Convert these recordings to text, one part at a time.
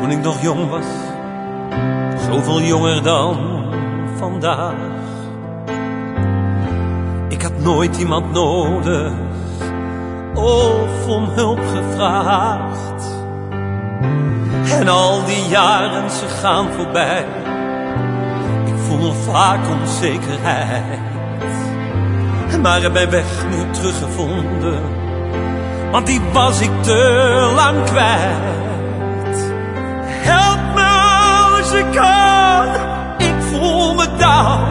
Toen ik nog jong was, zoveel jonger dan vandaag. Ik had nooit iemand nodig of om hulp gevraagd. En al die jaren, ze gaan voorbij. Ik voel nog vaak onzekerheid. Maar heb mijn weg nu teruggevonden, want die was ik te lang kwijt. Help me als je kan, ik voel me down.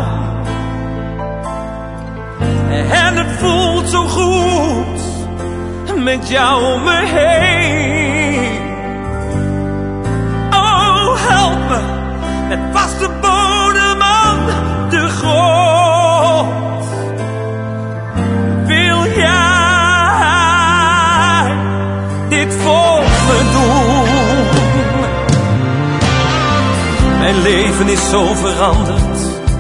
En het voelt zo goed met jou om me heen. Oh, help me met vaste bodem aan de grond. Wil jij dit voor me doen? Mijn leven is zo veranderd,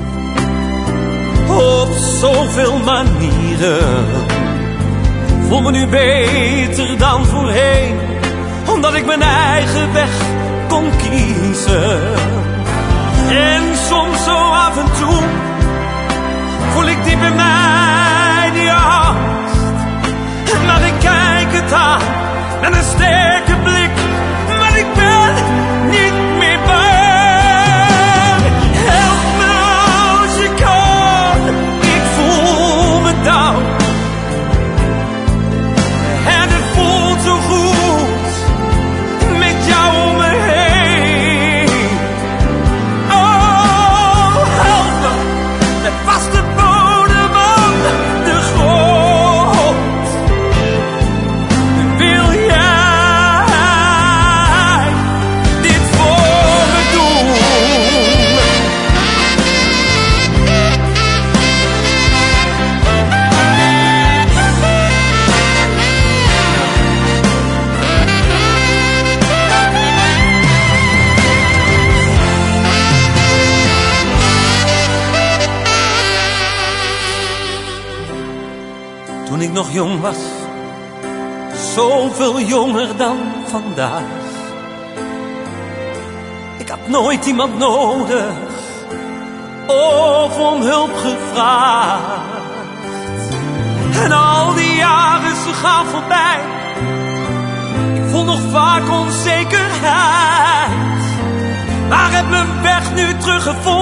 op zoveel manieren. Voel me nu beter dan voorheen, omdat ik mijn eigen weg kon kiezen. En soms zo af en toe voel ik diep in mij die angst. Maar ik kijk het aan met een sterke blik, maar ik ben niet meer bang. Help me als je kan, ik voel me down. En het voelt zo goed met jou om me heen. Oh, help me met vaste bodem aan de grond. Wil jij dit voor me doen? Toen ik nog jong was, zoveel jonger dan vandaag. Ik had nooit iemand nodig of om hulp gevraagd. En al die jaren, ze gaan voorbij. Ik voel nog vaak onzekerheid, maar heb mijn weg nu teruggevonden.